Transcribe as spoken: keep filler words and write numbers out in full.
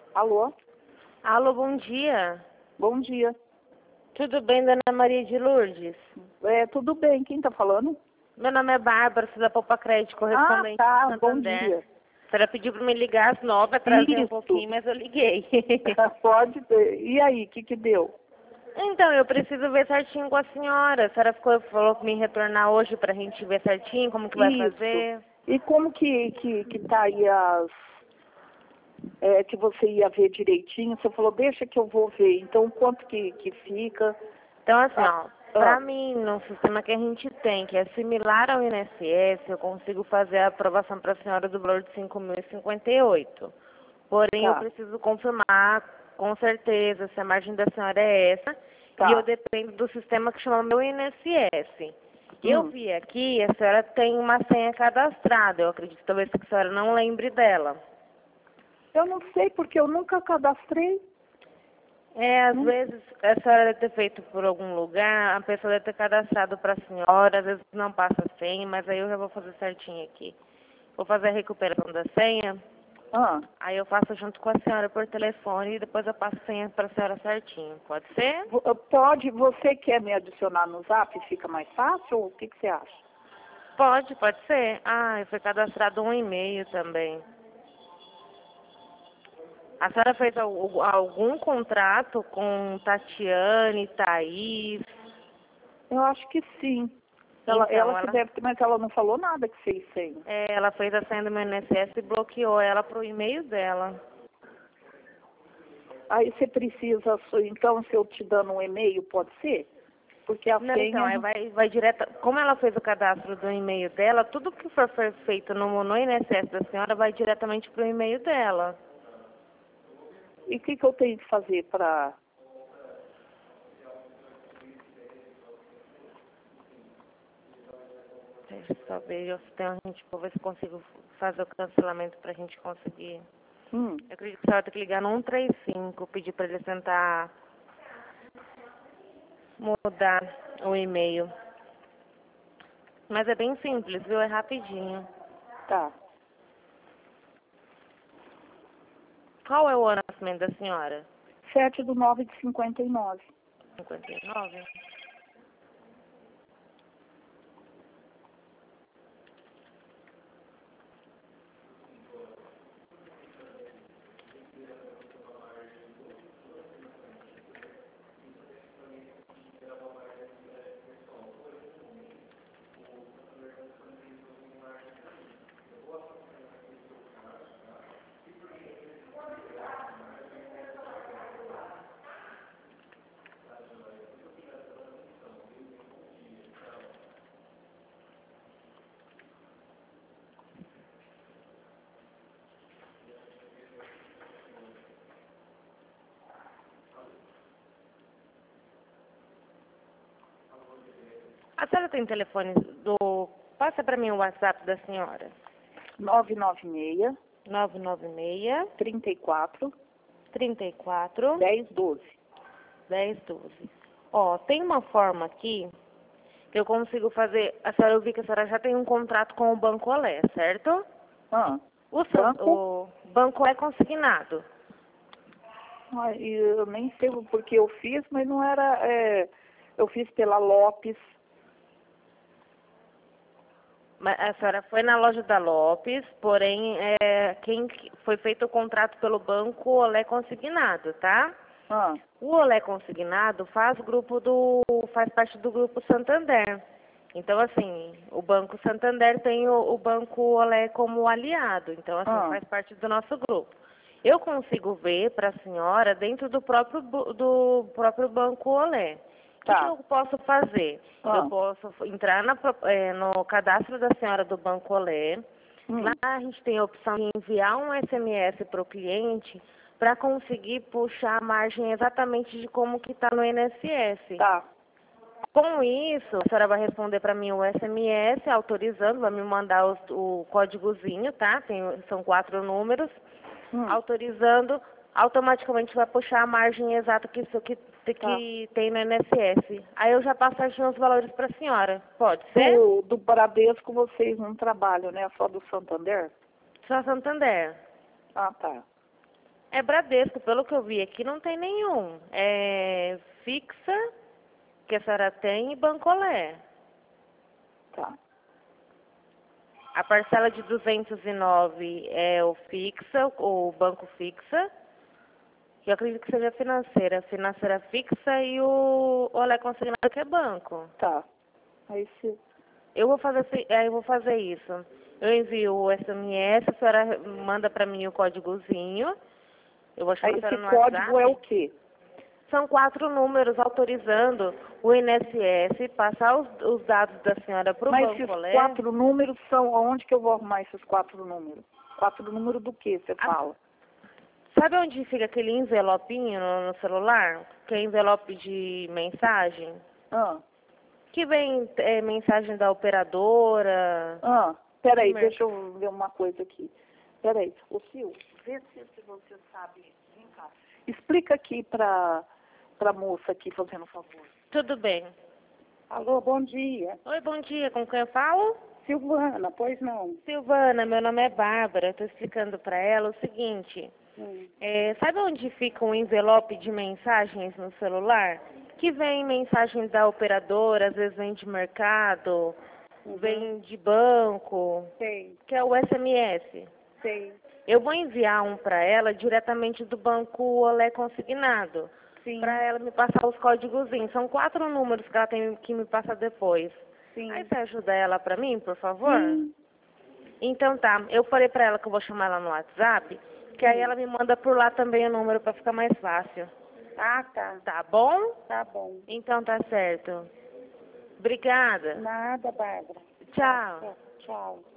Alô? Alô, bom dia. Bom dia. Tudo bem, dona Maria de Lourdes? É, tudo bem, quem tá falando? Meu nome é Bárbara, sou da Poupa Crédito, correspondente Ah, do tá, bom Santander. dia. A senhora pediu para me ligar às nove, atrasei um Isso. pouquinho, mas eu liguei. Pode ter. E aí, o que que deu? Então, eu preciso ver certinho com a senhora. A senhora ficou, falou que me retornar hoje para a gente ver certinho como que vai Isso. fazer. E como que, que, que tá aí as... é, que você ia ver direitinho? Você falou, deixa que eu vou ver. Então, quanto que, que fica? Então, assim, Ah, ó, ah, pra mim, no sistema que a gente tem, que é similar ao I N S S, eu consigo fazer a aprovação para a senhora do valor de cinco mil e cinquenta e oito. Porém, eu tá, preciso confirmar com certeza se a margem da senhora é essa, e eu tá. dependo do sistema que chama meu I N S S. Eu Hum. vi aqui, a senhora tem uma senha cadastrada, eu acredito talvez que a senhora não lembre dela. Eu não sei, porque eu nunca cadastrei. É, às Hum. vezes a senhora deve ter feito por algum lugar, a pessoa deve ter cadastrado para a senhora, às vezes não passa a senha, mas aí eu já vou fazer certinho aqui. Vou fazer a recuperação da senha, Ah. aí eu faço junto com a senhora por telefone e depois eu passo a senha para a senhora certinho. Pode ser? Vo- Pode, você quer me adicionar no Zap? Fica mais fácil? Ou o que, que você acha? Pode, pode ser. Ah, foi cadastrado um e-mail também. A senhora fez al- algum contrato com Tatiane, Thaís? Eu acho que sim. Ela, Então, ela que ela deve ter, mas ela não falou nada que fez senha. É, ela fez a senha do meu I N S S e bloqueou ela pro e-mail dela. Aí você precisa, então, se eu te dando um e-mail, pode ser? Porque a Não, então, aí senha... vai, vai direto. Como ela fez o cadastro do e-mail dela, tudo que for fer- feito no, no I N S S da senhora vai diretamente pro e-mail dela. E o que, que eu tenho que fazer para... Deixa eu só ver eu- se tem a gente, vou ver se consigo fazer o cancelamento pra gente conseguir. Hum, Eu acredito que a senhora tem que ligar no um três cinco, pedir pra eles tentar mudar o e-mail. Mas é bem simples, viu? É rapidinho. tá. Qual é o ano de nascimento da senhora? sete do nove de cinquenta e nove. cinquenta e nove? A senhora tem telefone do... Passa para mim o WhatsApp da senhora. nove nove seis, nove nove seis, trinta e quatro, trinta e quatro, dez, doze. dez, doze. Ó, tem uma forma aqui que eu consigo fazer... A senhora, eu vi que a senhora já tem um contrato com o Banco Olé, certo? Ah, O, San- banco? o Banco é consignado. Ah, e eu nem sei porque eu fiz, mas não era... é, eu fiz pela Lopes. Mas a senhora foi na loja da Lopes, porém, é, quem foi feito o contrato pelo Banco Olé consignado, tá? Ah, O Olé Consignado faz grupo do faz parte do grupo Santander. Então, assim, o Banco Santander tem o, o Banco Olé como aliado. Então, assim, ah, faz parte do nosso grupo. Eu consigo ver para a senhora dentro do próprio bu- do próprio Banco Olé. O que, que tá. eu posso fazer? Eu Ah, posso entrar na pro- eh, no cadastro da senhora do Banco Olé. Lá hum, a gente tem a opção de enviar um S M S para o cliente para conseguir puxar a margem exatamente de como que está no I N S S. tá. Com isso, a senhora vai responder para mim o S M S autorizando, vai me mandar os- o códigozinho, tá? Tem, são quatro números. Hum, Autorizando, automaticamente vai puxar a margem exata que isso que, tá. que tem no I N S S. Aí eu já passo certinho os valores para a senhora. Pode ser? Do, do Bradesco vocês não trabalham, né? Só do Santander? Só Santander. Ah, tá. É Bradesco, pelo que eu vi aqui não tem nenhum. É fixa, que a senhora tem, e Bancolé. Tá. A parcela de duzentos e nove é o fixa, o banco fixa. Eu acredito que seja financeira. Financeira fixa e o Olé consignado que é banco. Tá. Aí se... Eu vou fazer, aí eu vou fazer isso. Eu envio o S M S, a senhora manda para mim o códigozinho. Eu vou chamar Aí a senhora esse no código WhatsApp. é o quê? São quatro números autorizando o I N S S passar os, os dados da senhora para o Mas Banco esses Olé. quatro números são... Onde que eu vou arrumar esses quatro números? Quatro números do que você fala? Sabe onde fica aquele envelopinho no, no celular? Que é envelope de mensagem? Ah, Que vem é, mensagem da operadora. ah, peraí, Mer- deixa eu ver uma coisa aqui. Peraí, ô Sil, vê se, se você sabe. Vem cá. Explica aqui pra, pra moça aqui, fazendo um favor. Tudo bem. Alô, bom dia. Oi, bom dia. Com quem eu falo? Silvana, pois não? Silvana, meu nome é Bárbara. Estou explicando para ela o seguinte. Hum. É, sabe onde fica um envelope de mensagens no celular? Que vem mensagem da operadora, às vezes vem de mercado, Uhum. vem de banco, Sei, que é o S M S. sei. Eu vou enviar um para ela diretamente do banco Olé Consignado, Sim, para ela me passar os códigozinhos. São quatro números que ela tem que me passar depois. sim. Aí você ajuda ela para mim, por favor? Sim. Então tá, eu falei pra ela que eu vou chamar ela no WhatsApp, que aí ela me manda por lá também o número pra ficar mais fácil. Ah, tá. Tá bom? Tá bom. Então tá certo. Obrigada. Nada, Bárbara. Tchau. Tchau.